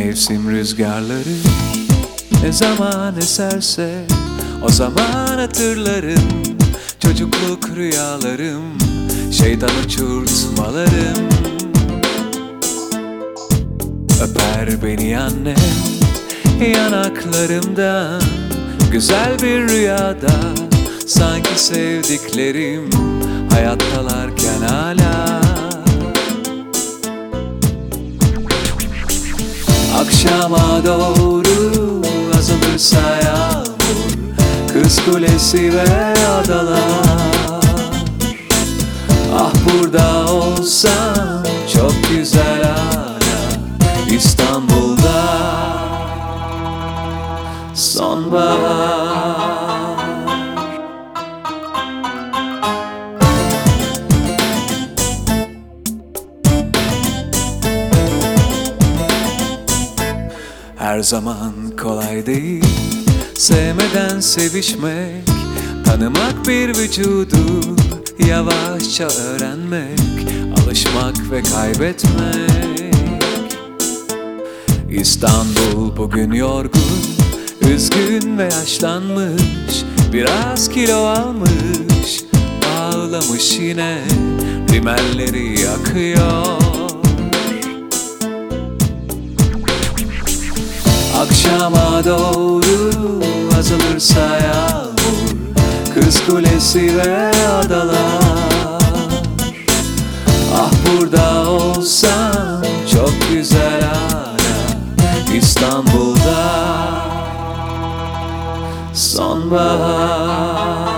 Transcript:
Mevsim rüzgarları ne zaman eserse o zaman hatırlarım. Çocukluk rüyalarım, şeytan uçurtmalarım. Öper beni annem yanaklarımdan, güzel bir rüyada, sanki sevdiklerim hayattalarken hala. Akşama doğru azalırsa yağmur, Kız Kulesi ve adalar. Ah burada olsam çok güzel hala, İstanbul'da sonbahar. Her zaman kolay değil sevmeden sevişmek, tanımak bir vücudu, yavaşça öğrenmek, alışmak ve kaybetmek. İstanbul bugün yorgun, üzgün ve yaşlanmış, biraz kilo almış, ağlamış yine, rimelleri yakıyor. Akşama doğru azalırsa yağmur, Kız Kulesi ve adalar. Ah burada olsam çok güzel hala, İstanbul'da sonbahar.